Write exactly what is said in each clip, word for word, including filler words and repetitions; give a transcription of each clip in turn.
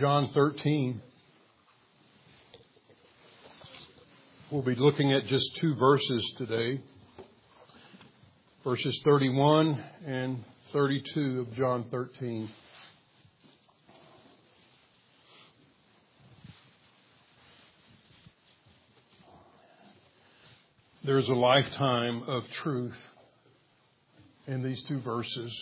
John thirteen. We'll be looking at just two verses today. Verses thirty-one and thirty-two of John thirteen. There's a lifetime of truth in these two verses.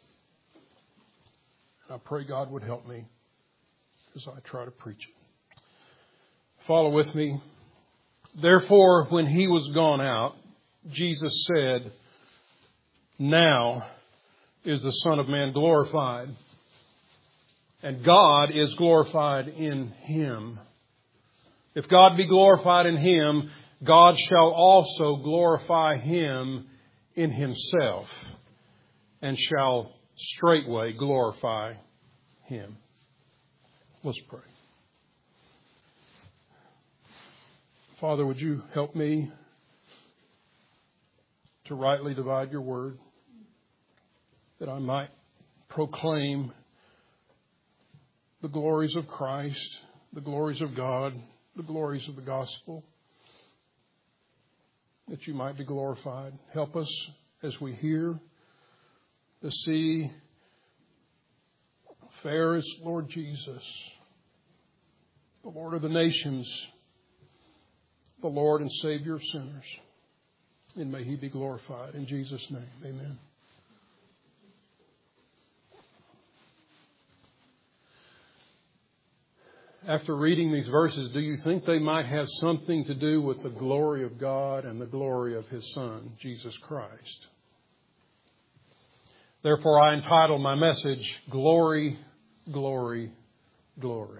I pray God would help me as I try to preach it. Follow with me. Therefore, when he was gone out, Jesus said, "Now is the Son of Man glorified, and God is glorified in him. If God be glorified in him, God shall also glorify him in himself, and shall straightway glorify him." Let's pray. Father, would you help me to rightly divide your word, that I might proclaim the glories of Christ, the glories of God, the glories of the gospel, that you might be glorified. Help us as we hear to see fair as Lord Jesus, the Lord of the nations, the Lord and Savior of sinners. And may he be glorified. In Jesus' name, amen. After reading these verses, do you think they might have something to do with the glory of God and the glory of his Son, Jesus Christ? Therefore, I entitle my message, Glory, Glory, Glory.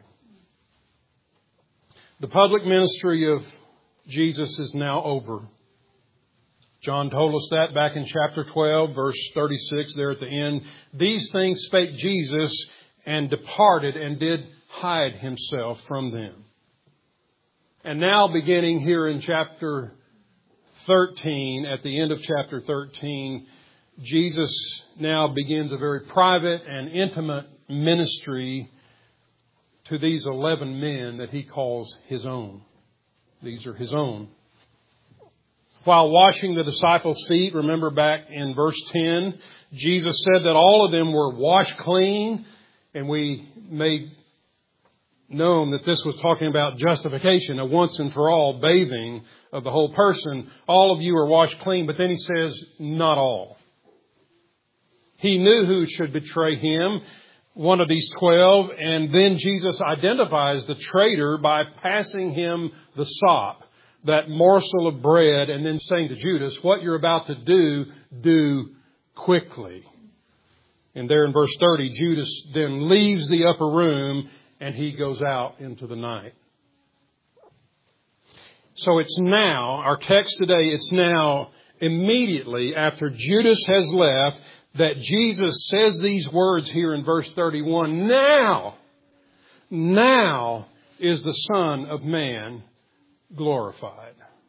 The public ministry of Jesus is now over. John told us that back in chapter twelve, verse thirty-six, there at the end. These things spake Jesus, and departed, and did hide himself from them. And now beginning here in chapter thirteen, at the end of chapter thirteen, Jesus now begins a very private and intimate ministry to these eleven men that he calls his own. These are his own. While washing the disciples' feet, remember back in verse ten, Jesus said that all of them were washed clean, and we made known that this was talking about justification, a once and for all bathing of the whole person. All of you are washed clean, but then he says, not all. He knew who should betray him, one of these twelve, and then Jesus identifies the traitor by passing him the sop, that morsel of bread, and then saying to Judas, what you're about to do, do quickly. And there in verse thirty, Judas then leaves the upper room and he goes out into the night. So it's now, our text today, it's now immediately after Judas has left that Jesus says these words here in verse thirty-one. Now, now is the Son of Man glorified.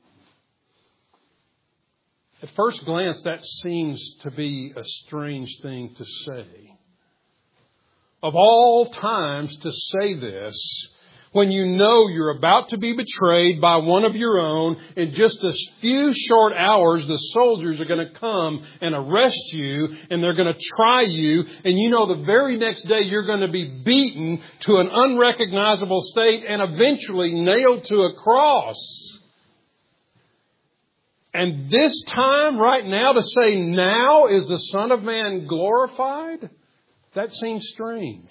At first glance, that seems to be a strange thing to say. Of all times to say this, when you know you're about to be betrayed by one of your own, in just a few short hours, the soldiers are going to come and arrest you, and they're going to try you, and you know the very next day you're going to be beaten to an unrecognizable state and eventually nailed to a cross. And this time, right now, to say now is the Son of Man glorified? That seems strange.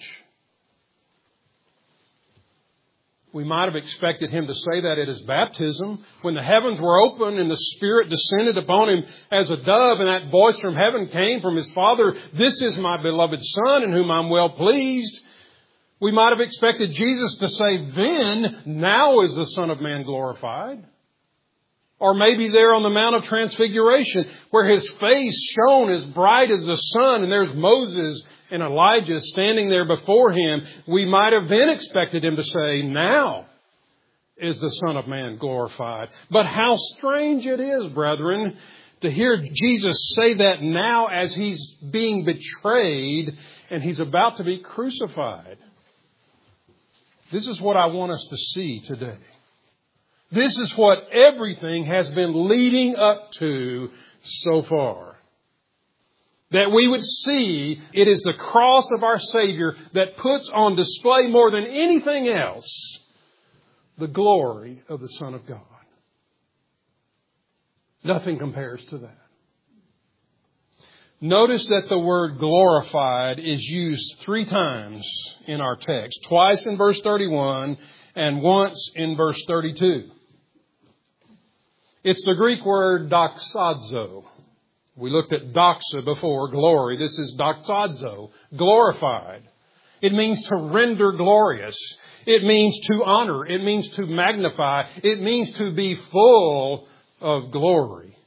We might have expected him to say that at his baptism, when the heavens were open and the Spirit descended upon him as a dove, and that voice from heaven came from his Father, "This is my beloved Son in whom I'm well pleased." We might have expected Jesus to say then, now is the Son of Man glorified. Or maybe there on the Mount of Transfiguration, where his face shone as bright as the sun, and there's Moses and Elijah standing there before him. We might have then expected him to say, now is the Son of Man glorified. But how strange it is, brethren, to hear Jesus say that now as he's being betrayed and he's about to be crucified. This is what I want us to see today. This is what everything has been leading up to so far. That we would see it is the cross of our Savior that puts on display more than anything else the glory of the Son of God. Nothing compares to that. Notice that the word glorified is used three times in our text. Twice in verse thirty-one and once in verse thirty-two. It's the Greek word doxazo. We looked at doxa before, glory. This is doxazo, glorified. It means to render glorious. It means to honor. It means to magnify. It means to be full of glory.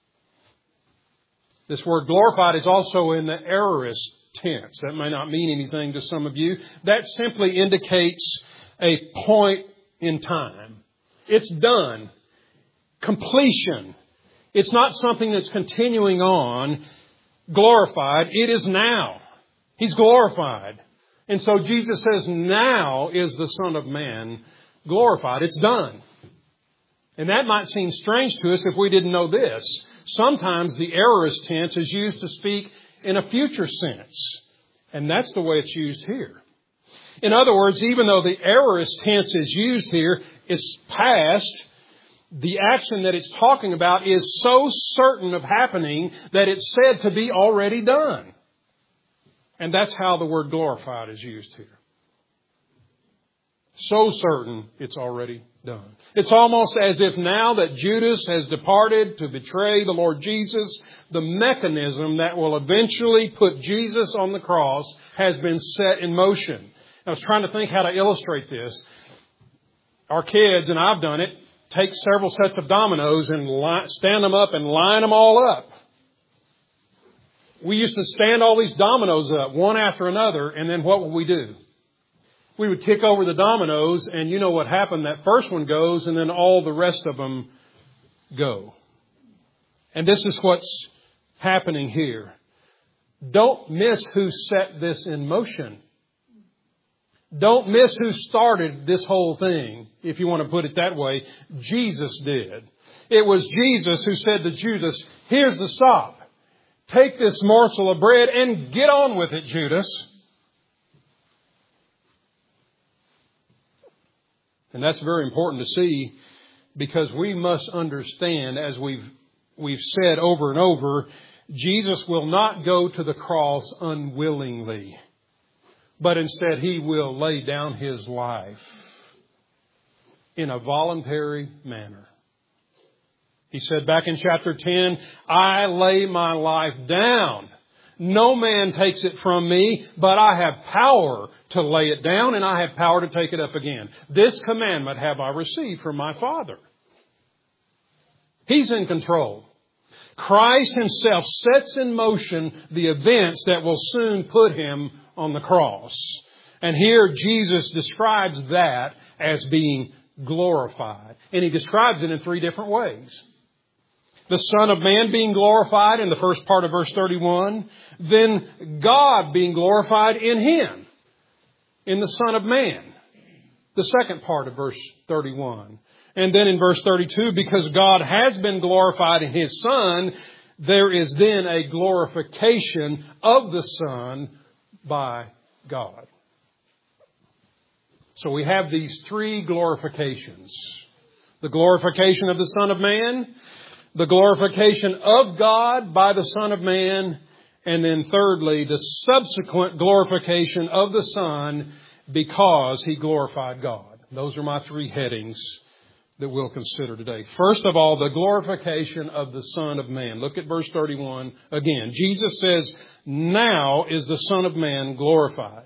This word glorified is also in the aorist tense. That may not mean anything to some of you. That simply indicates a point in time. It's done. Completion. It's not something that's continuing on. Glorified. It is now. He's glorified. And so Jesus says, now is the Son of Man glorified. It's done. And that might seem strange to us if we didn't know this. Sometimes the aorist tense is used to speak in a future sense. And that's the way it's used here. In other words, even though the aorist tense is used here, it's past. The action that it's talking about is so certain of happening that it's said to be already done. And that's how the word glorified is used here. So certain it's already done. It's almost as if now that Judas has departed to betray the Lord Jesus, the mechanism that will eventually put Jesus on the cross has been set in motion. I was trying to think how to illustrate this. Our kids, and I've done it, take several sets of dominoes and line, stand them up and line them all up. We used to stand all these dominoes up, one after another, and then what would we do? We would kick over the dominoes, and you know what happened. That first one goes, and then all the rest of them go. And this is what's happening here. Don't miss who set this in motion. Don't miss who started this whole thing, if you want to put it that way. Jesus did. It was Jesus who said to Judas, here's the stop. Take this morsel of bread and get on with it, Judas. And that's very important to see, because we must understand, as we've we've said over and over, Jesus will not go to the cross unwillingly, but instead He will lay down His life in a voluntary manner. He said back in chapter ten, I lay my life down. No man takes it from me, but I have power to lay it down, and I have power to take it up again. This commandment have I received from my Father. He's in control. Christ Himself sets in motion the events that will soon put Him on the cross. And here Jesus describes that as being glorified. And He describes it in three different ways. The Son of Man being glorified in the first part of verse thirty-one. Then God being glorified in Him, in the Son of Man. The second part of verse thirty-one. And then in verse thirty-two, because God has been glorified in His Son, there is then a glorification of the Son by God. So we have these three glorifications. The glorification of the Son of Man, the glorification of God by the Son of Man, and then thirdly, the subsequent glorification of the Son because He glorified God. Those are my three headings that we'll consider today. First of all, the glorification of the Son of Man. Look at verse thirty-one again. Jesus says, now is the Son of Man glorified.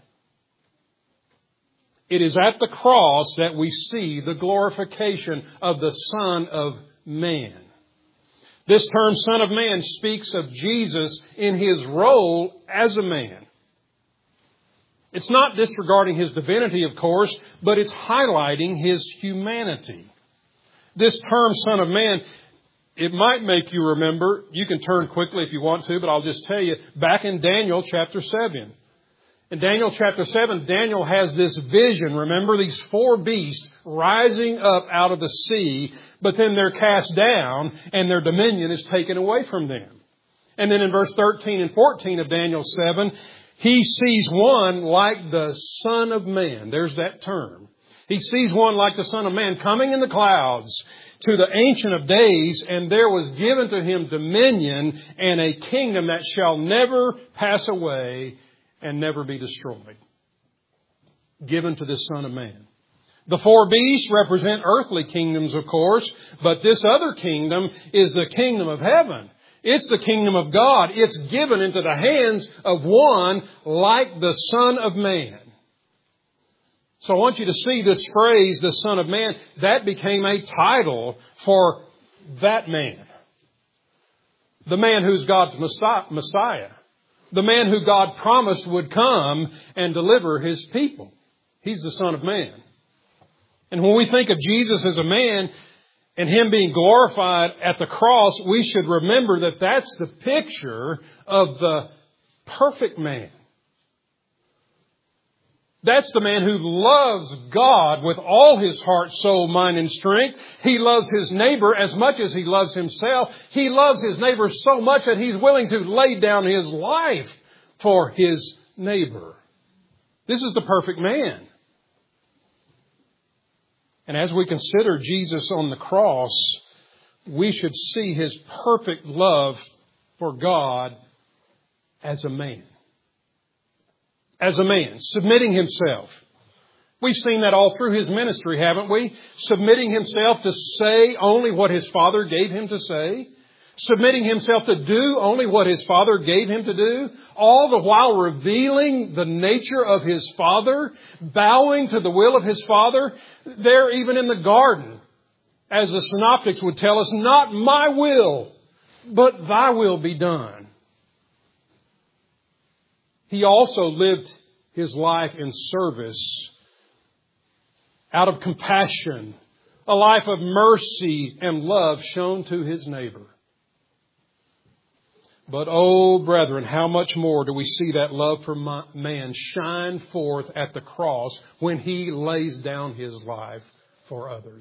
It is at the cross that we see the glorification of the Son of Man. This term, Son of Man, speaks of Jesus in His role as a man. It's not disregarding His divinity, of course, but it's highlighting His humanity. This term, Son of Man, it might make you remember, you can turn quickly if you want to, but I'll just tell you, back in Daniel chapter seven. In Daniel chapter seven, Daniel has this vision. Remember these four beasts rising up out of the sea, but then they're cast down and their dominion is taken away from them. And then in verse thirteen and fourteen of Daniel seven, he sees one like the Son of Man. There's that term. He sees one like the Son of Man coming in the clouds to the Ancient of Days, and there was given to him dominion and a kingdom that shall never pass away and never be destroyed. Given to this Son of Man. The four beasts represent earthly kingdoms, of course, but this other kingdom is the kingdom of heaven. It's the kingdom of God. It's given into the hands of one like the Son of Man. So I want you to see this phrase, the Son of Man, that became a title for that man. The man who's God's Messiah. The man who God promised would come and deliver His people. He's the Son of Man. And when we think of Jesus as a man and Him being glorified at the cross, we should remember that that's the picture of the perfect man. That's the man who loves God with all his heart, soul, mind, and strength. He loves his neighbor as much as he loves himself. He loves his neighbor so much that he's willing to lay down his life for his neighbor. This is the perfect man. And as we consider Jesus on the cross, we should see His perfect love for God as a man. As a man, submitting Himself. We've seen that all through His ministry, haven't we? Submitting Himself to say only what His Father gave Him to say. Submitting Himself to do only what His Father gave Him to do. All the while revealing the nature of His Father. Bowing to the will of His Father. There, even in the garden, as the synoptics would tell us, not my will, but Thy will be done. He also lived His life in service, out of compassion, a life of mercy and love shown to His neighbor. But, oh, brethren, how much more do we see that love for man shine forth at the cross when He lays down His life for others.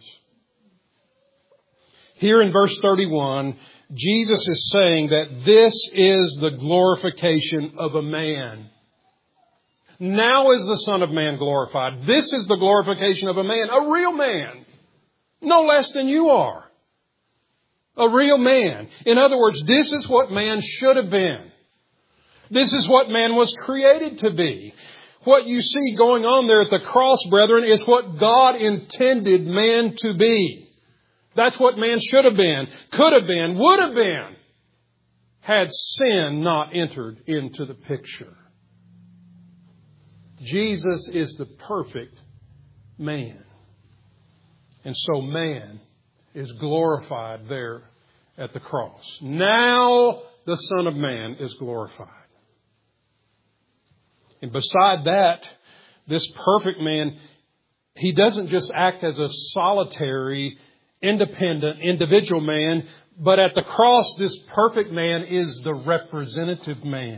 Here in verse thirty-one, Jesus is saying that this is the glorification of a man. Now is the Son of Man glorified. This is the glorification of a man, a real man, no less than you are. A real man. In other words, this is what man should have been. This is what man was created to be. What you see going on there at the cross, brethren, is what God intended man to be. That's what man should have been, could have been, would have been, had sin not entered into the picture. Jesus is the perfect man. And so man is glorified there at the cross. Now the Son of Man is glorified. And beside that, this perfect man, He doesn't just act as a solitary, independent, individual man, but at the cross, this perfect man is the representative man.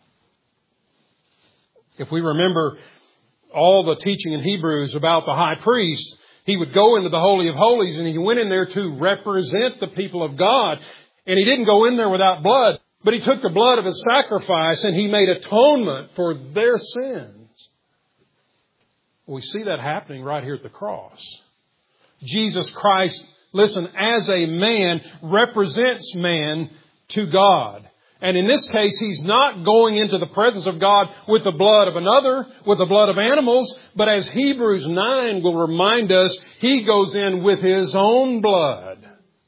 If we remember all the teaching in Hebrews about the high priest, he would go into the Holy of Holies and he went in there to represent the people of God. And he didn't go in there without blood, but he took the blood of a sacrifice and he made atonement for their sins. We see that happening right here at the cross. Jesus Christ, listen, as a man, represents man to God. And in this case, He's not going into the presence of God with the blood of another, with the blood of animals. But as Hebrews nine will remind us, He goes in with His own blood.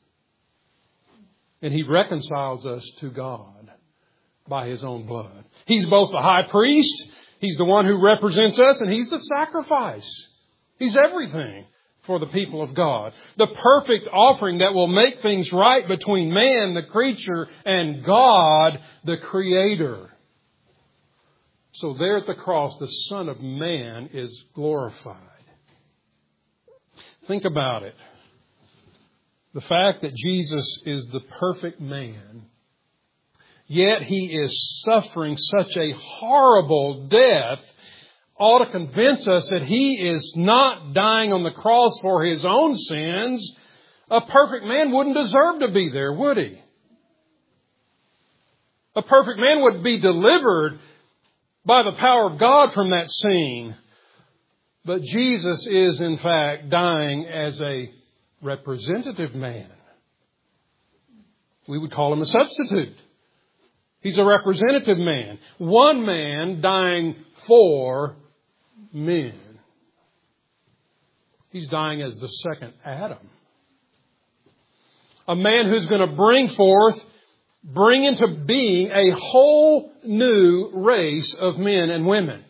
And He reconciles us to God by His own blood. He's both the high priest, He's the one who represents us, and He's the sacrifice. He's everything for the people of God. The perfect offering that will make things right between man, the creature, and God, the Creator. So there at the cross, the Son of Man is glorified. Think about it. The fact that Jesus is the perfect man, yet He is suffering such a horrible death, ought to convince us that He is not dying on the cross for His own sins. A perfect man wouldn't deserve to be there, would he? A perfect man would be delivered by the power of God from that scene. But Jesus is, in fact, dying as a representative man. We would call Him a substitute. He's a representative man. One man dying for men. He's dying as the second Adam. A man who's going to bring forth, bring into being a whole new race of men and women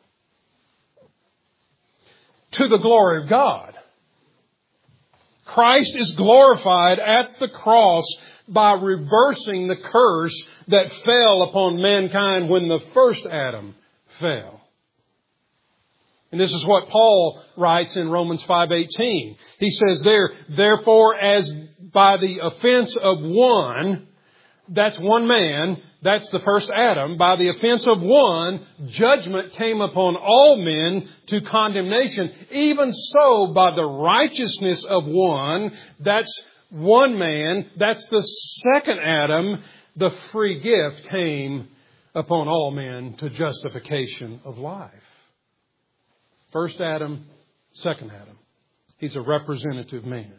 to the glory of God. Christ is glorified at the cross by reversing the curse that fell upon mankind when the first Adam fell. And this is what Paul writes in Romans five eighteen. He says there, therefore, as by the offense of one, that's one man, that's the first Adam, by the offense of one, judgment came upon all men to condemnation. Even so, by the righteousness of one, that's one man, that's the second Adam, the free gift came upon all men to justification of life. First Adam, second Adam. He's a representative man.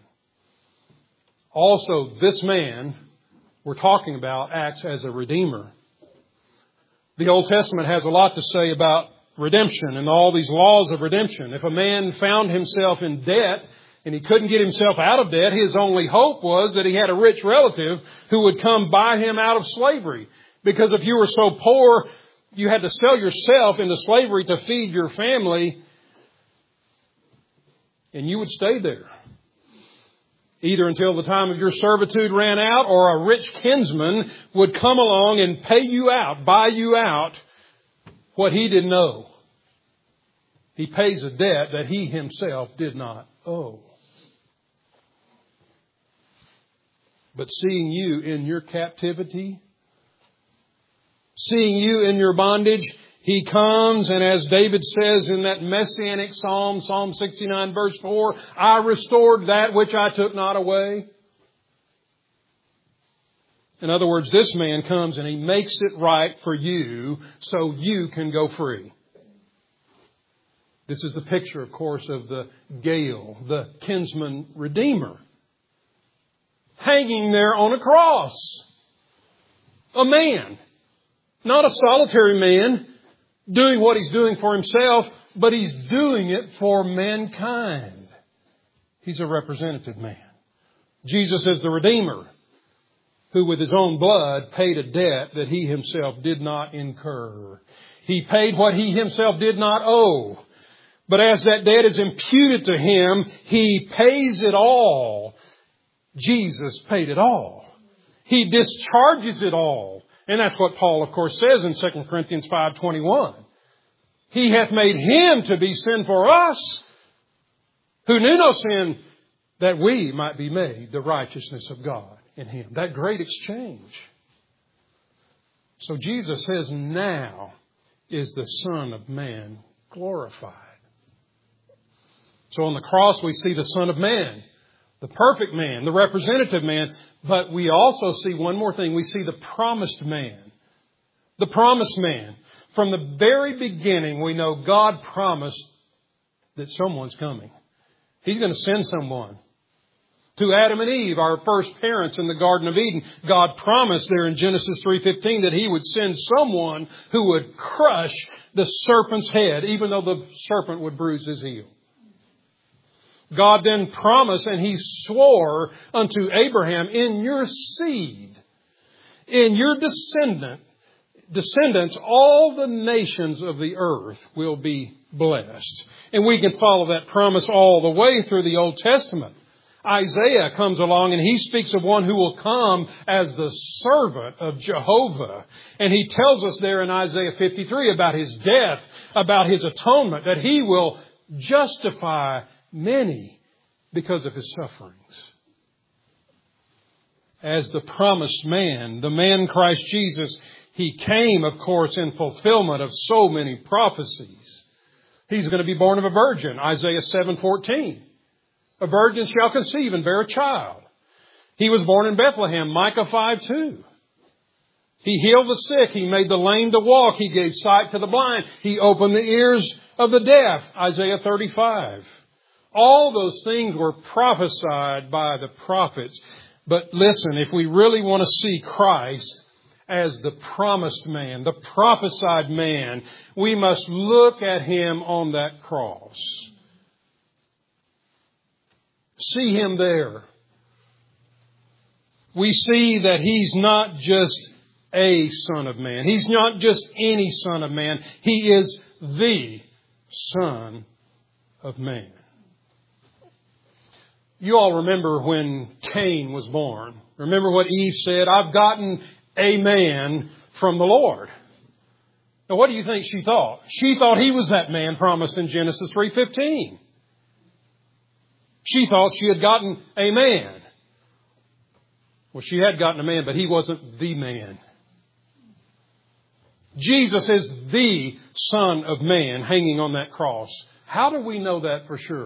Also, this man we're talking about acts as a redeemer. The Old Testament has a lot to say about redemption and all these laws of redemption. If a man found himself in debt and he couldn't get himself out of debt, his only hope was that he had a rich relative who would come buy him out of slavery. Because if you were so poor, you had to sell yourself into slavery to feed your family, and you would stay there. Either until the time of your servitude ran out, or a rich kinsman would come along and pay you out, buy you out what he didn't owe. He pays a debt that he himself did not owe. But seeing you in your captivity, seeing you in your bondage, He comes, and as David says in that messianic psalm, Psalm sixty-nine verse four, I restored that which I took not away. In other words, this man comes and He makes it right for you so you can go free. This is the picture, of course, of the Gael, the kinsman redeemer, hanging there on a cross. A man, not a solitary man, doing what He's doing for Himself, but He's doing it for mankind. He's a representative man. Jesus is the Redeemer who with His own blood paid a debt that He Himself did not incur. He paid what He Himself did not owe. But as that debt is imputed to Him, He pays it all. Jesus paid it all. He discharges it all. And that's what Paul, of course, says in Second Corinthians five twenty-one. He hath made Him to be sin for us, who knew no sin, that we might be made the righteousness of God in Him. That great exchange. So Jesus says, now is the Son of Man glorified. So on the cross we see the Son of Man, the perfect man, the representative man. But we also see one more thing. We see the promised man. The promised man. From the very beginning, we know God promised that someone's coming. He's going to send someone. To Adam and Eve, our first parents in the Garden of Eden, God promised there in Genesis three fifteen that He would send someone who would crush the serpent's head, even though the serpent would bruise his heel. God then promised, and He swore unto Abraham, in your seed, in your descendant, descendants, all the nations of the earth will be blessed. And we can follow that promise all the way through the Old Testament. Isaiah comes along and he speaks of one who will come as the servant of Jehovah. And he tells us there in Isaiah fifty-three about His death, about His atonement, that He will justify many because of His sufferings. as the promised man, the man Christ Jesus. He came, of course, in fulfillment of so many prophecies. He's going to be born of a virgin, Isaiah seven fourteen. A virgin shall conceive and bear a child. He was born in Bethlehem, Micah five two. He healed the sick. He made the lame to walk. He gave sight to the blind. He opened the ears of the deaf, Isaiah thirty-five. All those things were prophesied by the prophets. But listen, if we really want to see Christ as the promised man, the prophesied man, we must look at Him on that cross. See Him there. We see that He's not just a Son of Man. He's not just any Son of Man. He is the Son of Man. You all remember when Cain was born. Remember what Eve said, I've gotten a man from the Lord. Now what do you think she thought? She thought he was that man promised in Genesis three fifteen. She thought she had gotten a man. Well, she had gotten a man, but he wasn't the man. Jesus is the Son of Man hanging on that cross. How do we know that for sure?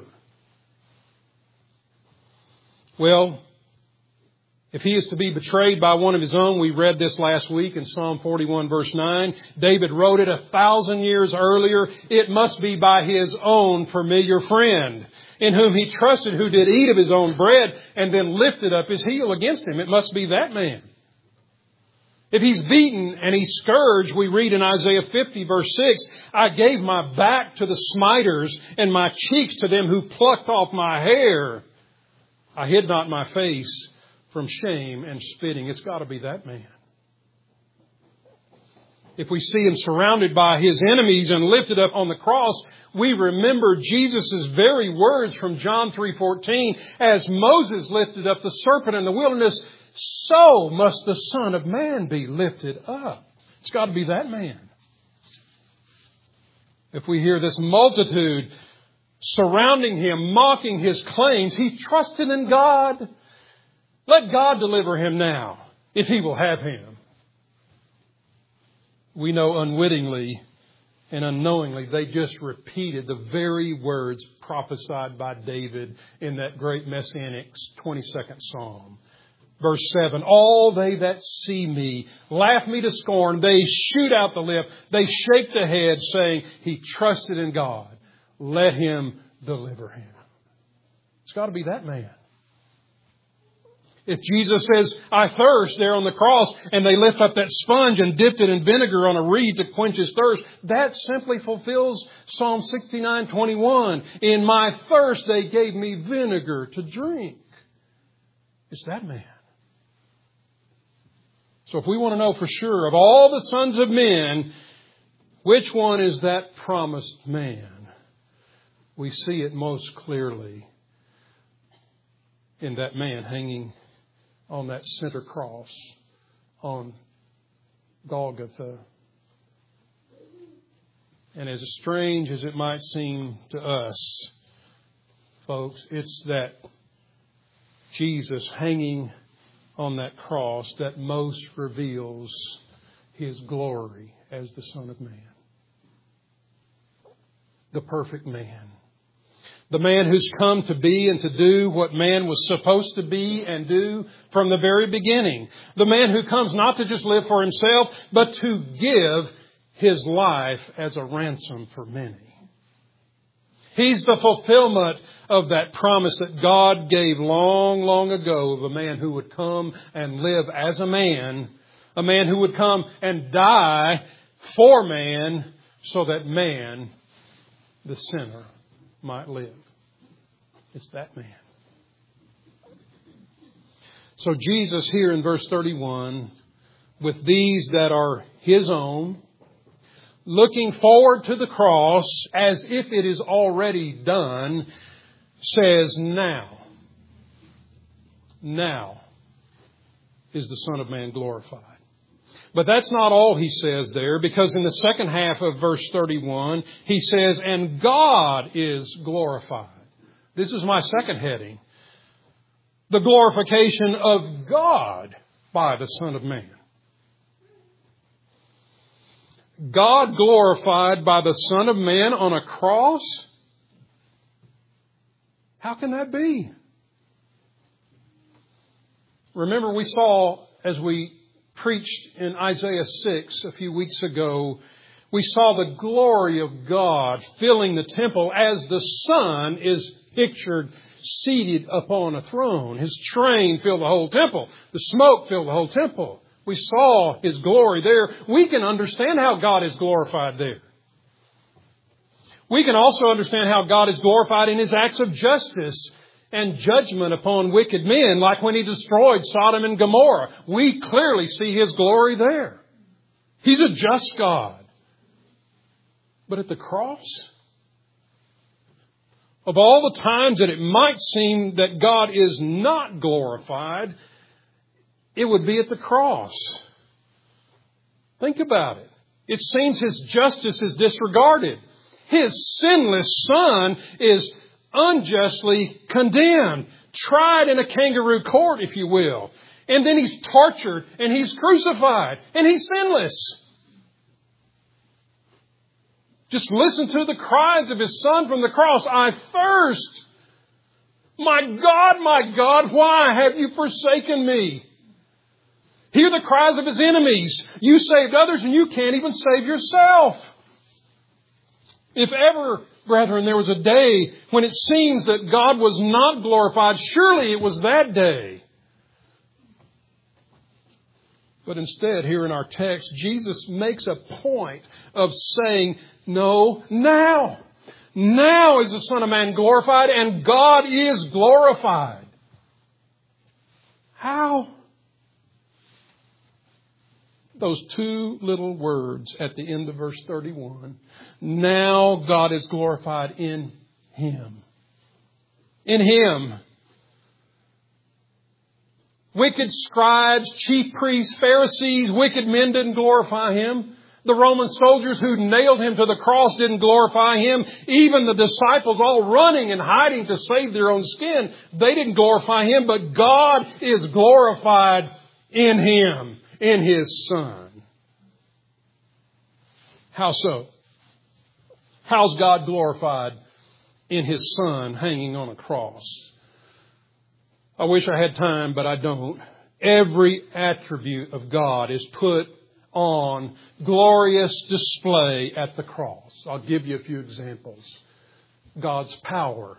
Well, if He is to be betrayed by one of His own, we read this last week in Psalm forty-one verse nine. David wrote it a thousand years earlier. It must be by His own familiar friend, in whom He trusted, who did eat of His own bread and then lifted up His heel against Him. It must be that man. If He's beaten and He's scourged, we read in Isaiah fifty verse six, I gave my back to the smiters and my cheeks to them who plucked off my hair. I hid not my face from shame and spitting. It's got to be that man. If we see Him surrounded by His enemies and lifted up on the cross, we remember Jesus' very words from John three fourteen. As Moses lifted up the serpent in the wilderness, so must the Son of Man be lifted up. It's got to be that man. If we hear this multitude surrounding Him, mocking His claims, He trusted in God. Let God deliver him now, if He will have him. We know unwittingly and unknowingly they just repeated the very words prophesied by David in that great Messianic twenty-second Psalm. Verse seven, all they that see me laugh me to scorn. They shoot out the lip. They shake the head, saying, He trusted in God. Let Him deliver him. It's got to be that man. If Jesus says, I thirst there on the cross, and they lift up that sponge and dipped it in vinegar on a reed to quench his thirst, that simply fulfills Psalm sixty-nine twenty-one. In my thirst they gave me vinegar to drink. It's that man. So if we want to know for sure of all the sons of men, which one is that promised man, we see it most clearly in that man hanging on that center cross on Golgotha. And as strange as it might seem to us, folks, it's that Jesus hanging on that cross that most reveals His glory as the Son of Man. The perfect man. The man who's come to be and to do what man was supposed to be and do from the very beginning. The man who comes not to just live for himself, but to give his life as a ransom for many. He's the fulfillment of that promise that God gave long, long ago of a man who would come and live as a man. A man who would come and die for man so that man, the sinner, might live. It's that man. So Jesus here in verse thirty-one, with these that are His own, looking forward to the cross as if it is already done, says, now, now is the Son of Man glorified. But that's not all He says there, because in the second half of verse thirty-one, He says, and God is glorified. This is my second heading. the glorification of God by the Son of Man. God glorified by the Son of Man on a cross? How can that be? Remember, we saw as we preached in Isaiah six a few weeks ago, we saw the glory of God filling the temple as the Son is pictured seated upon a throne. His train filled the whole temple. The smoke filled the whole temple. We saw His glory there. We can understand how God is glorified there. We can also understand how God is glorified in His acts of justice and judgment upon wicked men, like when He destroyed Sodom and Gomorrah. We clearly see His glory there. He's a just God. But at the cross, of all the times that it might seem that God is not glorified, it would be at the cross. Think about it. It seems His justice is disregarded. His sinless Son is unjustly condemned, tried in a kangaroo court, if you will. And then He's tortured and He's crucified and He's sinless. Just listen to the cries of His Son from the cross. I thirst. My God, my God, why have you forsaken me? Hear the cries of His enemies. You saved others and you can't even save yourself. If ever, brethren, there was a day when it seems that God was not glorified, surely it was that day. But instead, here in our text, Jesus makes a point of saying, no, now. Now is the Son of Man glorified and God is glorified. How? Those two little words at the end of verse thirty-one. Now God is glorified in Him. In Him. Wicked scribes, chief priests, Pharisees, wicked men didn't glorify Him. The Roman soldiers who nailed Him to the cross didn't glorify Him. Even the disciples all running and hiding to save their own skin, they didn't glorify Him. But God is glorified in Him, in His Son. How so? How's God glorified in His Son hanging on a cross? I wish I had time, but I don't. Every attribute of God is put on glorious display at the cross. I'll give you a few examples. God's power.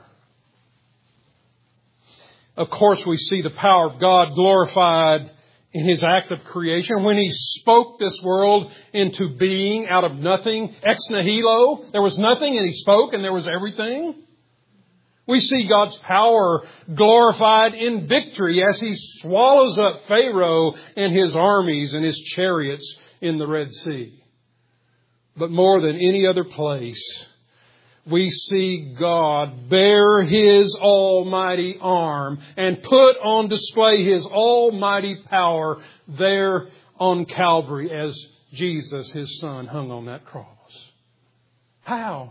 Of course, we see the power of God glorified in His act of creation. When He spoke this world into being out of nothing, ex nihilo, there was nothing and He spoke and there was everything. We see God's power glorified in victory as He swallows up Pharaoh and his armies and his chariots in the Red Sea. But more than any other place, we see God bear His almighty arm and put on display His almighty power there on Calvary as Jesus, His Son, hung on that cross. How?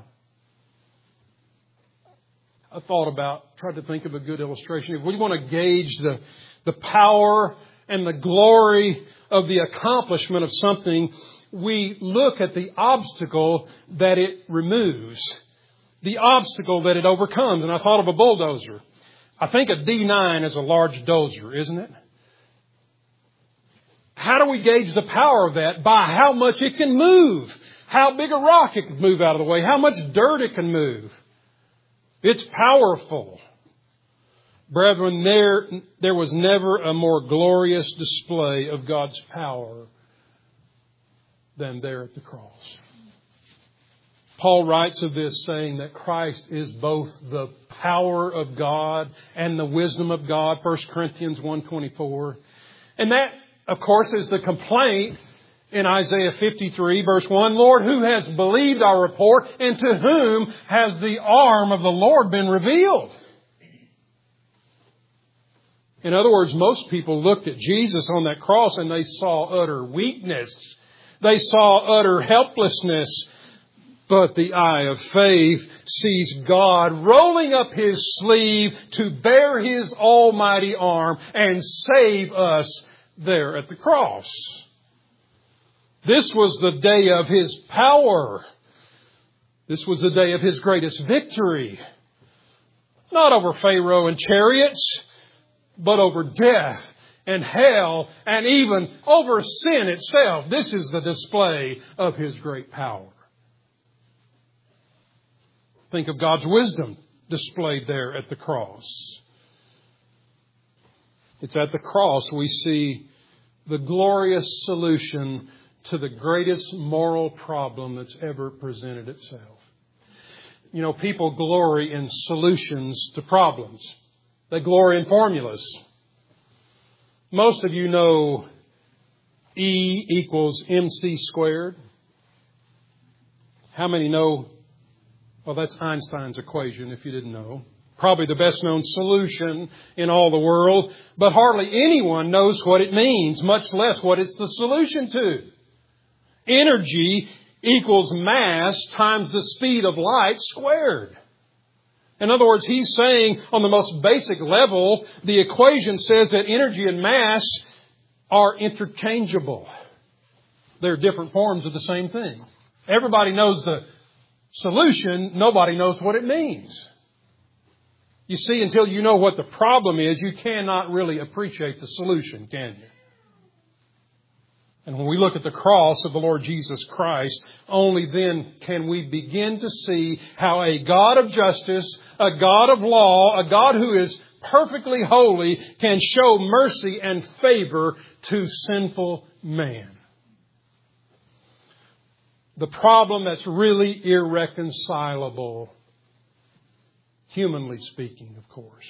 I thought about, tried to think of a good illustration. If we want to gauge the, the power and the glory of the accomplishment of something, we look at the obstacle that it removes, the obstacle that it overcomes. And I thought of a bulldozer. I think a D nine is a large dozer, isn't it? How do we gauge the power of that? By how much it can move. How big a rock it can move out of the way. How much dirt it can move. It's powerful. Brethren, there, there was never a more glorious display of God's power than there at the cross. Paul writes of this saying that Christ is both the power of God and the wisdom of God, First Corinthians one twenty-four. And that, of course, is the complaint in Isaiah fifty-three, verse one. Lord, who has believed our report, and to whom has the arm of the Lord been revealed? In other words, most people looked at Jesus on that cross and they saw utter weakness. They saw utter helplessness. But the eye of faith sees God rolling up His sleeve to bear His almighty arm and save us there at the cross. This was the day of His power. This was the day of His greatest victory. Not over Pharaoh and chariots, but over death and hell and even over sin itself. This is the display of His great power. Think of God's wisdom displayed there at the cross. It's at the cross we see the glorious solution to the greatest moral problem that's ever presented itself. You know, people glory in solutions to problems. They glory in formulas. Most of you know E equals mc squared. How many know? Well, that's Einstein's equation, if you didn't know. Probably the best known solution in all the world. But hardly anyone knows what it means, much less what it's the solution to. Energy equals mass times the speed of light squared. In other words, he's saying on the most basic level, the equation says that energy and mass are interchangeable. They're different forms of the same thing. Everybody knows the solution. Nobody knows what it means. You see, until you know what the problem is, you cannot really appreciate the solution, can you? And when we look at the cross of the Lord Jesus Christ, only then can we begin to see how a God of justice, a God of law, a God who is perfectly holy, can show mercy and favor to sinful man. The problem that's really irreconcilable, humanly speaking, of course.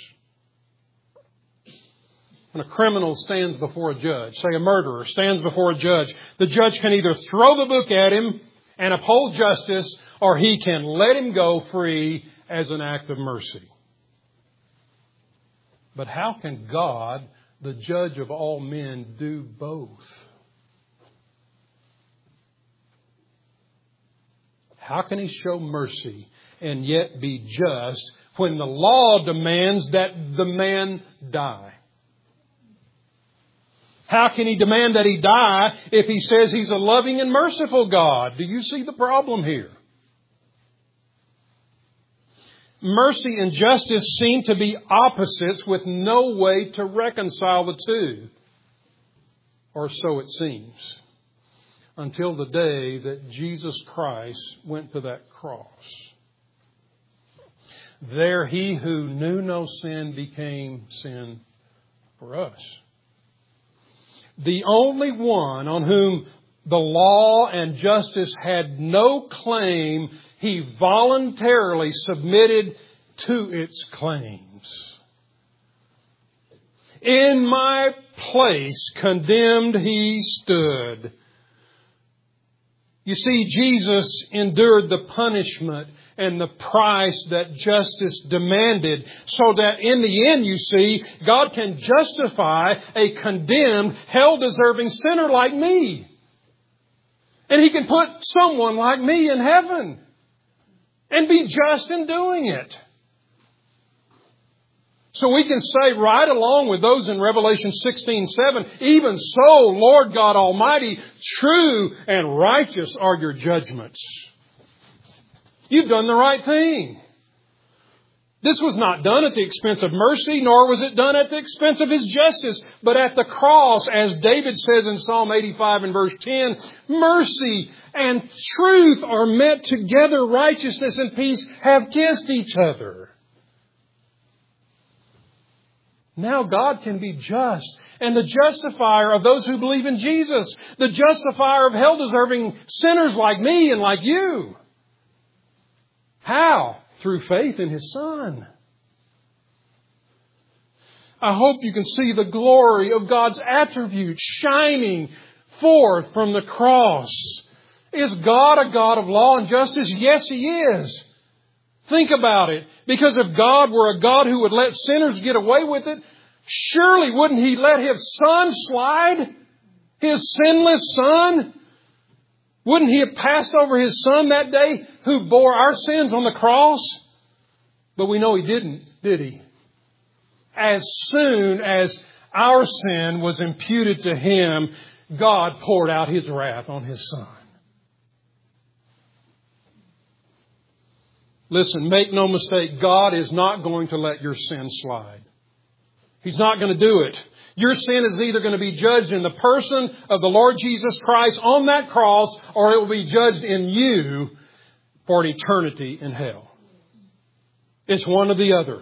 When a criminal stands before a judge, say a murderer stands before a judge, the judge can either throw the book at him and uphold justice, or he can let him go free as an act of mercy. But how can God, the judge of all men, do both? How can He show mercy and yet be just when the law demands that the man die? How can He demand that he die if He says He's a loving and merciful God? Do you see the problem here? Mercy and justice seem to be opposites with no way to reconcile the two. Or so it seems. Until the day that Jesus Christ went to that cross. There He who knew no sin became sin for us. The only one on whom the law and justice had no claim, He voluntarily submitted to its claims. In my place condemned He stood. You see, Jesus endured the punishment and the price that justice demanded, so that in the end, you see, God can justify a condemned, hell-deserving sinner like me. And He can put someone like me in heaven and be just in doing it. So we can say right along with those in Revelation sixteen seven, even so, Lord God Almighty, true and righteous are your judgments. You've done the right thing. This was not done at the expense of mercy, nor was it done at the expense of His justice. But at the cross, as David says in Psalm eighty-five and verse ten, mercy and truth are met together. Righteousness and peace have kissed each other. Now God can be just and the justifier of those who believe in Jesus. The justifier of hell-deserving sinners like me and like you. How? Through faith in His Son. I hope you can see the glory of God's attributes shining forth from the cross. Is God a God of law and justice? Yes, He is. Think about it. Because if God were a God who would let sinners get away with it, surely wouldn't He let His Son slide? His sinless Son? Wouldn't He have passed over His Son that day who bore our sins on the cross? But we know He didn't, did He? As soon as our sin was imputed to Him, God poured out His wrath on His Son. Listen, make no mistake, God is not going to let your sin slide. He's not going to do it. Your sin is either going to be judged in the person of the Lord Jesus Christ on that cross, or it will be judged in you for an eternity in hell. It's one or the other.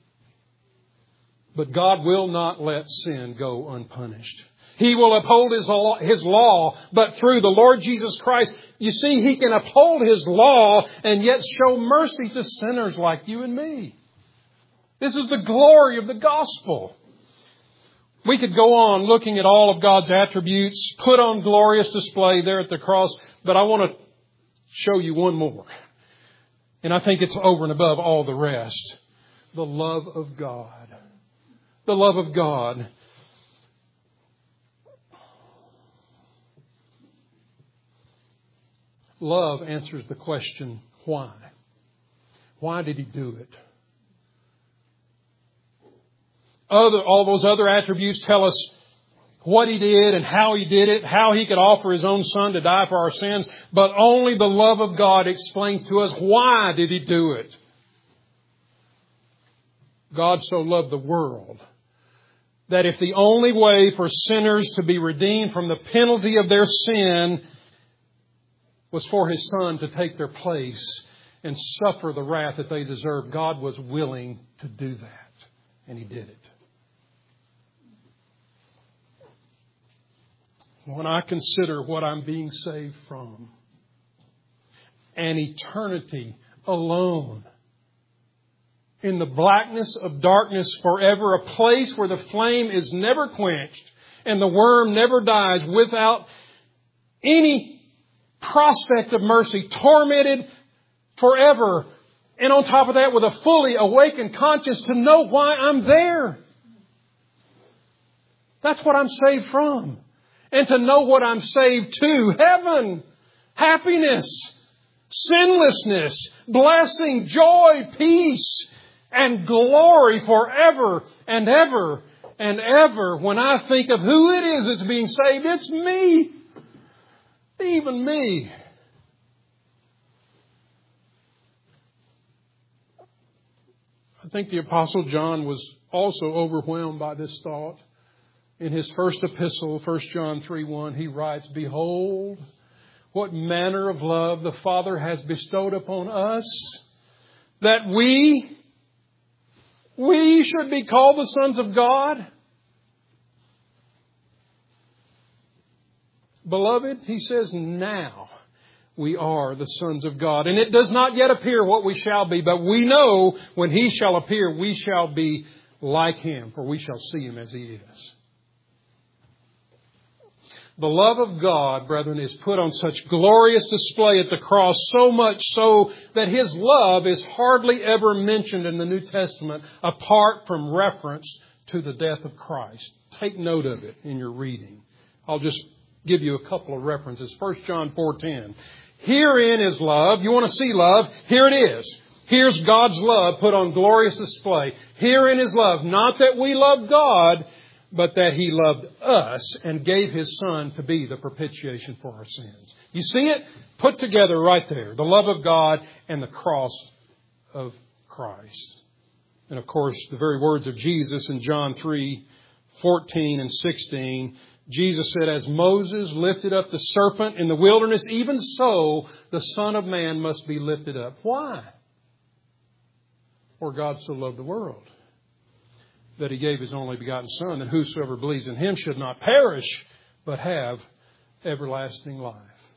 But God will not let sin go unpunished. He will uphold His law, His law, but through the Lord Jesus Christ, you see, He can uphold His law and yet show mercy to sinners like you and me. This is the glory of the gospel. We could go on looking at all of God's attributes, put on glorious display there at the cross, but I want to show you one more. And I think it's over and above all the rest. The love of God. The love of God. Love answers the question, why? Why did He do it? Other, all those other attributes tell us what He did and how He did it, how He could offer His own Son to die for our sins. But only the love of God explains to us why did He do it. God so loved the world that if the only way for sinners to be redeemed from the penalty of their sin was for His Son to take their place and suffer the wrath that they deserved, God was willing to do that. And He did it. When I consider what I'm being saved from, an eternity alone, in the blackness of darkness forever, a place where the flame is never quenched and the worm never dies, without any prospect of mercy, tormented forever. And on top of that, with a fully awakened conscience to know why I'm there. That's what I'm saved from. And to know what I'm saved to. Heaven, happiness, sinlessness, blessing, joy, peace, and glory forever and ever and ever. When I think of who it is that's being saved, it's me. Even me. I think the Apostle John was also overwhelmed by this thought. In his first epistle, First John three one, he writes, "Behold, what manner of love the Father has bestowed upon us, that we, we should be called the sons of God. Beloved," he says, "now we are the sons of God. And it does not yet appear what we shall be, but we know when He shall appear, we shall be like Him, for we shall see Him as He is." The love of God, brethren, is put on such glorious display at the cross, so much so that His love is hardly ever mentioned in the New Testament apart from reference to the death of Christ. Take note of it in your reading. I'll just give you a couple of references. First John four ten. Herein is love. You want to see love? Here it is. Here's God's love put on glorious display. Herein is love. Not that we love God, but that He loved us and gave His Son to be the propitiation for our sins. You see it? Put together right there. The love of God and the cross of Christ. And of course, the very words of Jesus in John three fourteen and sixteen. Jesus said, "As Moses lifted up the serpent in the wilderness, even so the Son of Man must be lifted up." Why? For God so loved the world that He gave His only begotten Son, that whosoever believes in Him should not perish, but have everlasting life.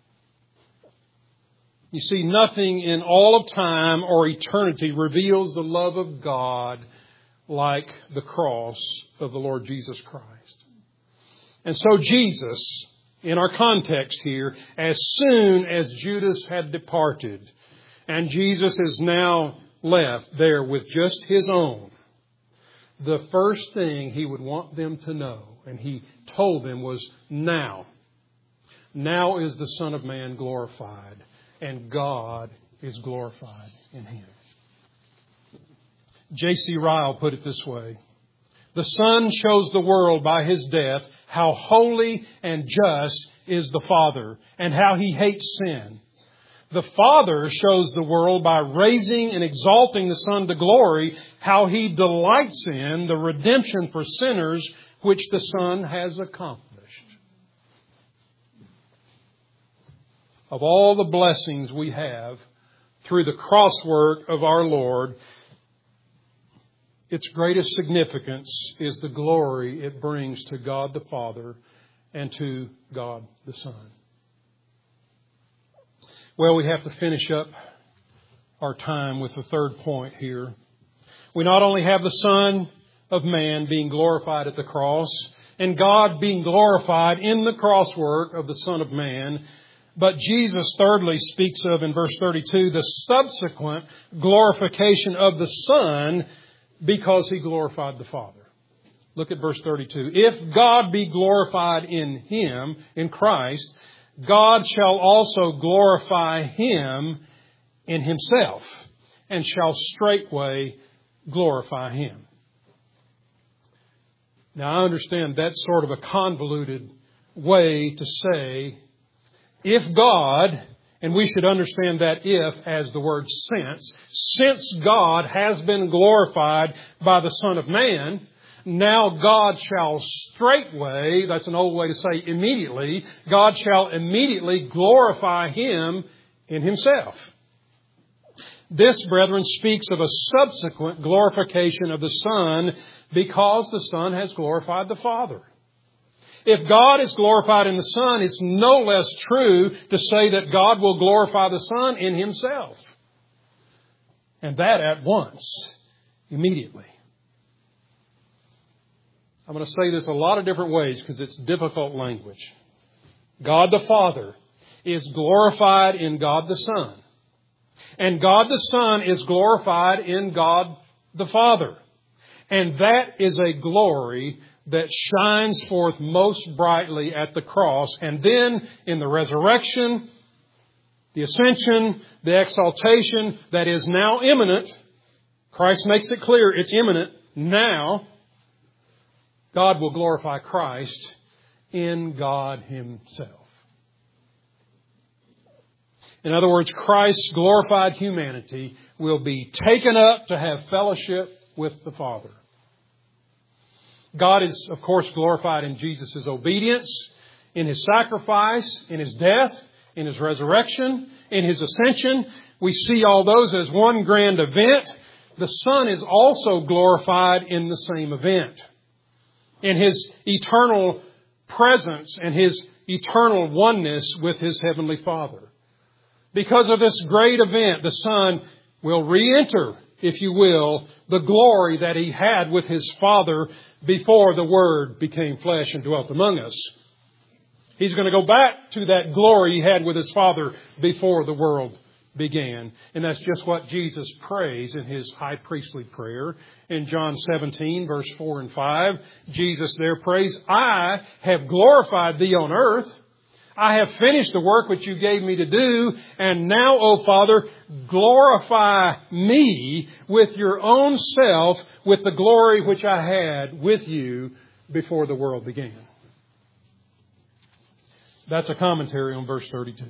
You see, nothing in all of time or eternity reveals the love of God like the cross of the Lord Jesus Christ. And so Jesus, in our context here, as soon as Judas had departed, and Jesus is now left there with just His own, the first thing He would want them to know, and He told them, was now. now is the Son of Man glorified, and God is glorified in Him. J C Ryle put it this way: the Son shows the world by His death how holy and just is the Father, and how He hates sin. The Father shows the world by raising and exalting the Son to glory how He delights in the redemption for sinners which the Son has accomplished. Of all the blessings we have through the cross work of our Lord, its greatest significance is the glory it brings to God the Father and to God the Son. Well, we have to finish up our time with the third point here. We not only have the Son of Man being glorified at the cross, and God being glorified in the cross work of the Son of Man, but Jesus thirdly speaks of in verse thirty-two the subsequent glorification of the Son because He glorified the Father. Look at verse thirty-two. If God be glorified in Him, in Christ, God shall also glorify Him in Himself, and shall straightway glorify Him. Now, I understand that's sort of a convoluted way to say, if God, and we should understand that if as the word since, since God has been glorified by the Son of Man, now God shall straightway, that's an old way to say immediately, God shall immediately glorify Him in Himself. This, brethren, speaks of a subsequent glorification of the Son because the Son has glorified the Father. If God is glorified in the Son, it's no less true to say that God will glorify the Son in Himself. And that at once, immediately. I'm going to say this a lot of different ways because it's difficult language. God the Father is glorified in God the Son. And God the Son is glorified in God the Father. And that is a glory that shines forth most brightly at the cross. And then in the resurrection, the ascension, the exaltation that is now imminent. Christ makes it clear it's imminent now. God will glorify Christ in God Himself. In other words, Christ's glorified humanity will be taken up to have fellowship with the Father. God is, of course, glorified in Jesus' obedience, in His sacrifice, in His death, in His resurrection, in His ascension. We see all those as one grand event. The Son is also glorified in the same event, in His eternal presence and His eternal oneness with His Heavenly Father. Because of this great event, the Son will re-enter, if you will, the glory that He had with His Father before the Word became flesh and dwelt among us. He's going to go back to that glory He had with His Father before the world began. And that's just what Jesus prays in His high priestly prayer. In John seventeen, verse four and five, Jesus there prays, I have glorified Thee on earth. I have finished the work which You gave Me to do. And now, O Father, glorify Me with Your own self with the glory which I had with You before the world began. That's a commentary on verse thirty-two.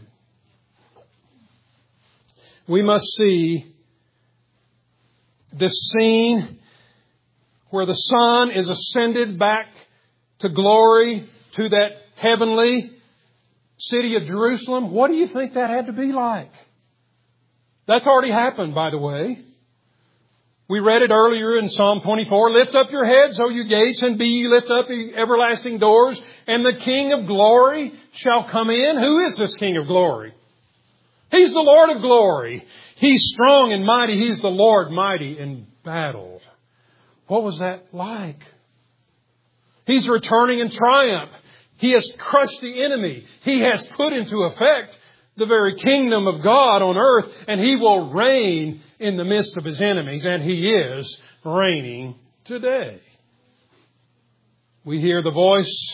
We must see this scene where the Son is ascended back to glory, to that heavenly city of Jerusalem. What do you think that had to be like? That's already happened, by the way. We read it earlier in Psalm twenty-four. Lift up your heads, O you gates, and be ye lift up the everlasting doors, and the King of glory shall come in. Who is this King of glory? He's the Lord of glory. He's strong and mighty. He's the Lord mighty in battle. What was that like? He's returning in triumph. He has crushed the enemy. He has put into effect the very kingdom of God on earth, and He will reign in the midst of His enemies, and He is reigning today. We hear the voice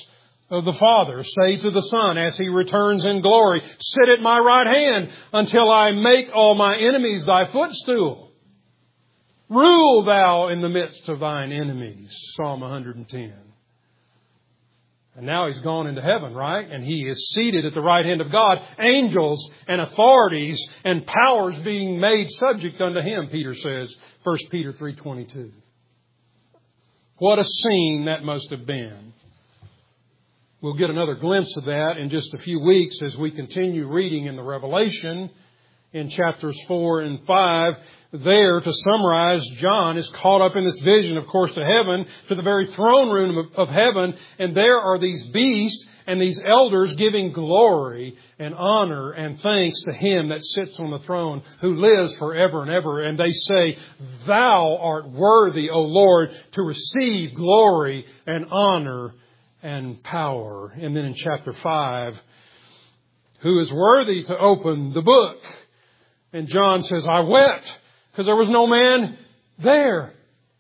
of the Father say to the Son as He returns in glory, sit at my right hand until I make all my enemies thy footstool. Rule thou in the midst of thine enemies. Psalm one hundred ten. And now He's gone into heaven, right? And He is seated at the right hand of God. Angels and authorities and powers being made subject unto Him, Peter says. First Peter three twenty-two. What a scene that must have been. We'll get another glimpse of that in just a few weeks as we continue reading in the Revelation in chapters four and five. There, to summarize, John is caught up in this vision, of course, to heaven, to the very throne room of, of heaven. And there are these beasts and these elders giving glory and honor and thanks to Him that sits on the throne, who lives forever and ever. And they say, Thou art worthy, O Lord, to receive glory and honor and power. And then in chapter five, who is worthy to open the book? And John says, I wept because there was no man there.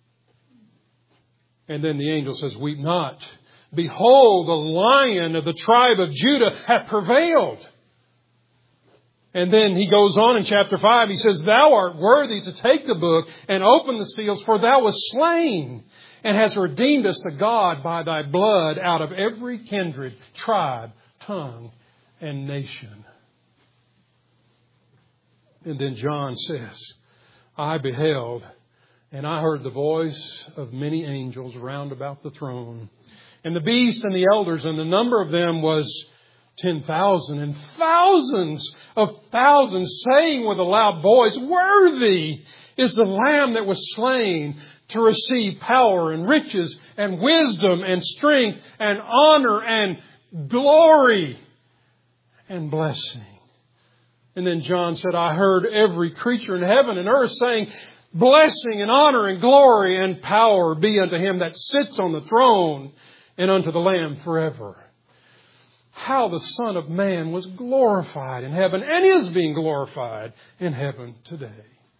And then the angel says, weep not. Behold, the Lion of the tribe of Judah hath prevailed. And then he goes on in chapter five. He says, Thou art worthy to take the book and open the seals, for Thou wast slain and hast redeemed us to God by Thy blood out of every kindred, tribe, tongue, and nation. And then John says, I beheld, and I heard the voice of many angels round about the throne, and the beast and the elders, and the number of them was ten thousand, and thousands of thousands, saying with a loud voice, Worthy is the Lamb that was slain to receive power and riches and wisdom and strength and honor and glory and blessing. And then John said, I heard every creature in heaven and earth saying, Blessing and honor and glory and power be unto Him that sits on the throne and unto the Lamb forever. How the Son of Man was glorified in heaven and is being glorified in heaven today.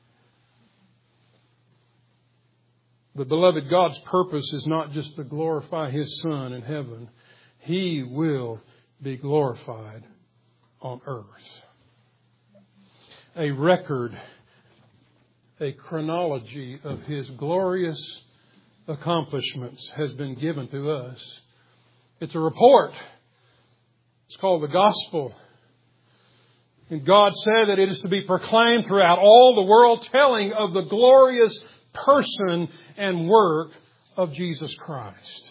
But beloved, God's purpose is not just to glorify His Son in heaven. He will be glorified on earth. A record, a chronology of His glorious accomplishments has been given to us. It's a report. It's called the Gospel. And God said that it is to be proclaimed throughout all the world, telling of the glorious person and work of Jesus Christ.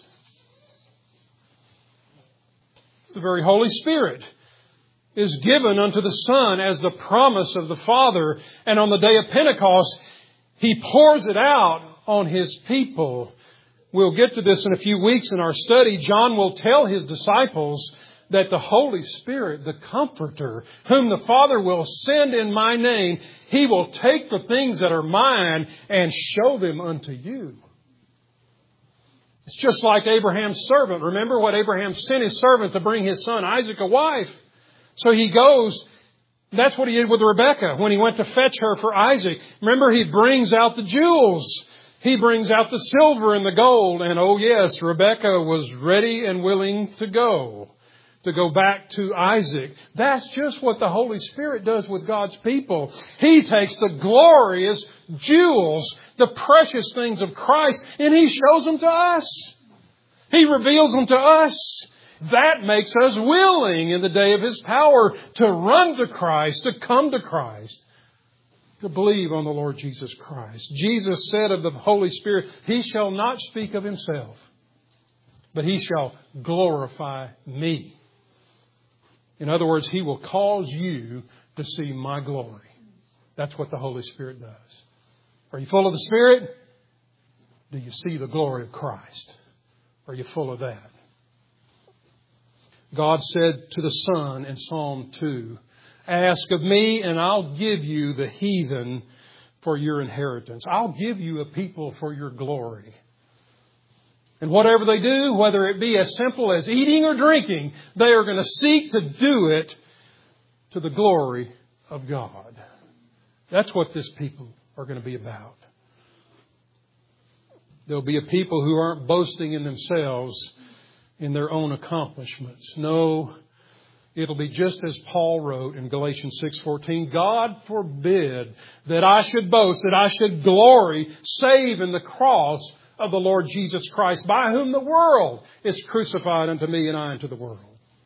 The very Holy Spirit is given unto the Son as the promise of the Father. And on the day of Pentecost, He pours it out on His people. We'll get to this in a few weeks in our study. John will tell his disciples that the Holy Spirit, the Comforter, whom the Father will send in my name, He will take the things that are mine and show them unto you. It's just like Abraham's servant. Remember what Abraham sent his servant to bring his son Isaac a wife. So he goes. That's what he did with Rebekah when he went to fetch her for Isaac. Remember, he brings out the jewels. He brings out the silver and the gold. And oh yes, Rebekah was ready and willing to go. To go back to Isaac. That's just what the Holy Spirit does with God's people. He takes the glorious jewels, the precious things of Christ, and He shows them to us. He reveals them to us. That makes us willing in the day of His power to run to Christ, to come to Christ, to believe on the Lord Jesus Christ. Jesus said of the Holy Spirit, He shall not speak of Himself, but He shall glorify me. In other words, He will cause you to see my glory. That's what the Holy Spirit does. Are you full of the Spirit? Do you see the glory of Christ? Are you full of that? God said to the Son in Psalm two, Ask of me and I'll give you the heathen for your inheritance. I'll give you a people for your glory. And whatever they do, whether it be as simple as eating or drinking, they are going to seek to do it to the glory of God. That's what this people are going to be about. There'll be a people who aren't boasting in themselves in their own accomplishments. No, it'll be just as Paul wrote in Galatians six fourteen, God forbid that I should boast, that I should glory, save in the cross of the Lord Jesus Christ, by whom the world is crucified unto me and I unto the world.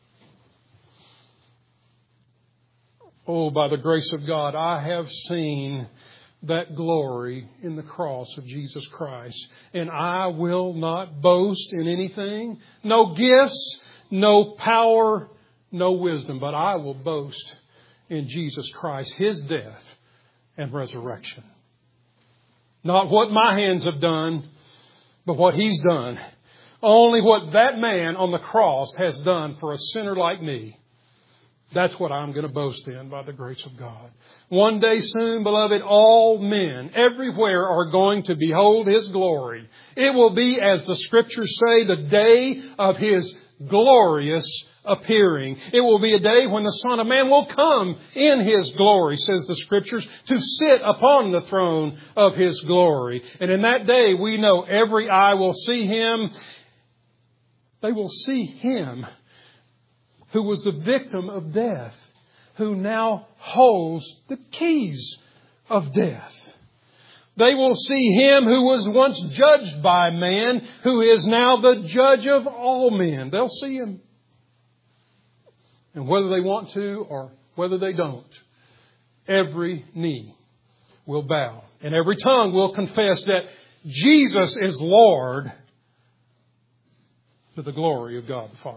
Oh, by the grace of God, I have seen that glory in the cross of Jesus Christ. And I will not boast in anything, no gifts, no power, no wisdom, but I will boast in Jesus Christ, His death and resurrection. Not what my hands have done, but what He's done. Only what that man on the cross has done for a sinner like me. That's what I'm going to boast in by the grace of God. One day soon, beloved, all men everywhere are going to behold His glory. It will be, as the Scriptures say, the day of His glorious appearing. It will be a day when the Son of Man will come in His glory, says the Scriptures, to sit upon the throne of His glory. And in that day, we know every eye will see Him. They will see Him who was the victim of death, who now holds the keys of death. They will see Him who was once judged by man, who is now the judge of all men. They'll see Him. And whether they want to or whether they don't, every knee will bow and every tongue will confess that Jesus is Lord, to the glory of God the Father.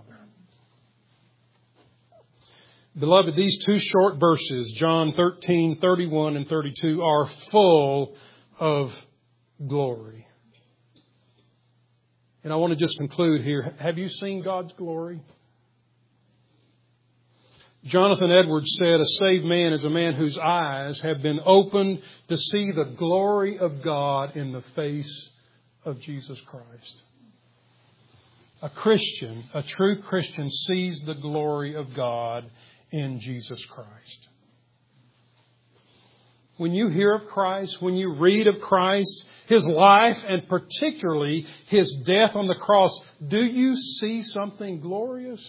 Beloved, these two short verses, John thirteen, thirty-one and thirty-two, are full of glory. And I want to just conclude here. Have you seen God's glory? Jonathan Edwards said, a saved man is a man whose eyes have been opened to see the glory of God in the face of Jesus Christ. A Christian, a true Christian, sees the glory of God in Jesus Christ. When you hear of Christ, when you read of Christ, His life, and particularly His death on the cross, do you see something glorious?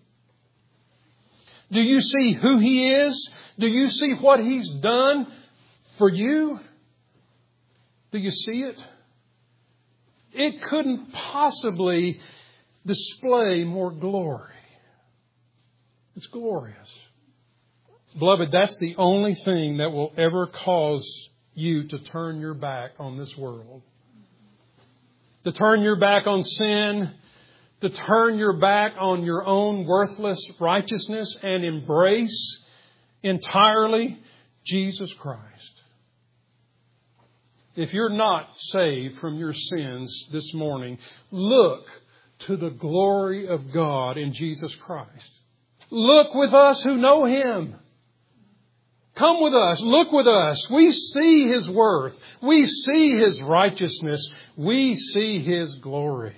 Do you see who He is? Do you see what He's done for you? Do you see it? It couldn't possibly display more glory. It's glorious. Beloved, that's the only thing that will ever cause you to turn your back on this world. To turn your back on sin. To turn your back on your own worthless righteousness and embrace entirely Jesus Christ. If you're not saved from your sins this morning, look to the glory of God in Jesus Christ. Look with us who know Him. Come with us. Look with us. We see His worth. We see His righteousness. We see His glory.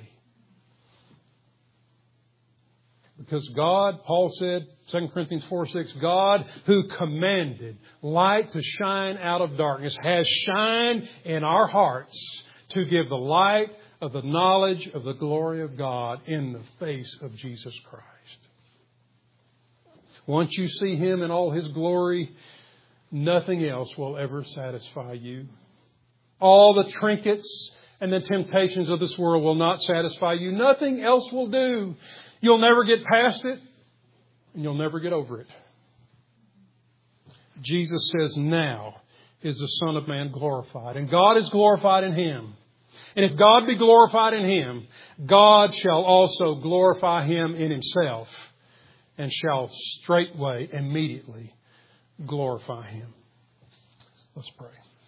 Because God, Paul said, Second Corinthians four six, God who commanded light to shine out of darkness has shined in our hearts to give the light of the knowledge of the glory of God in the face of Jesus Christ. Once you see Him in all His glory, nothing else will ever satisfy you. All the trinkets and the temptations of this world will not satisfy you. Nothing else will do. You'll never get past it, and you'll never get over it. Jesus says, now is the Son of Man glorified, and God is glorified in Him. And if God be glorified in Him, God shall also glorify Him in Himself, and shall straightway, immediately glorify Him. Let's pray.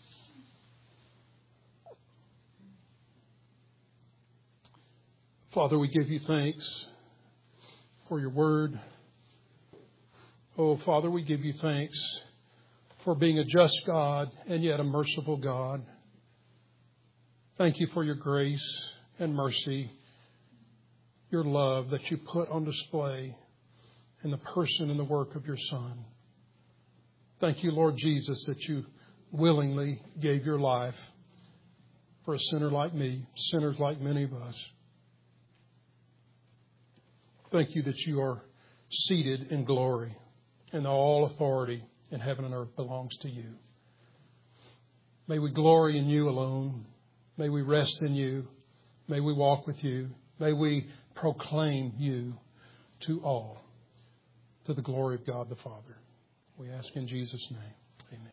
Father, we give You thanks for Your word. Oh, Father, we give You thanks for being a just God and yet a merciful God. Thank You for Your grace and mercy, Your love that You put on display in the person and the work of Your Son. Thank You, Lord Jesus, that You willingly gave Your life for a sinner like me, sinners like many of us. Thank you that you are seated in glory, and all authority in heaven and earth belongs to you. May we glory in you alone. May we rest in you. May we walk with you. May we proclaim you to all, to the glory of God the Father. We ask in Jesus' name.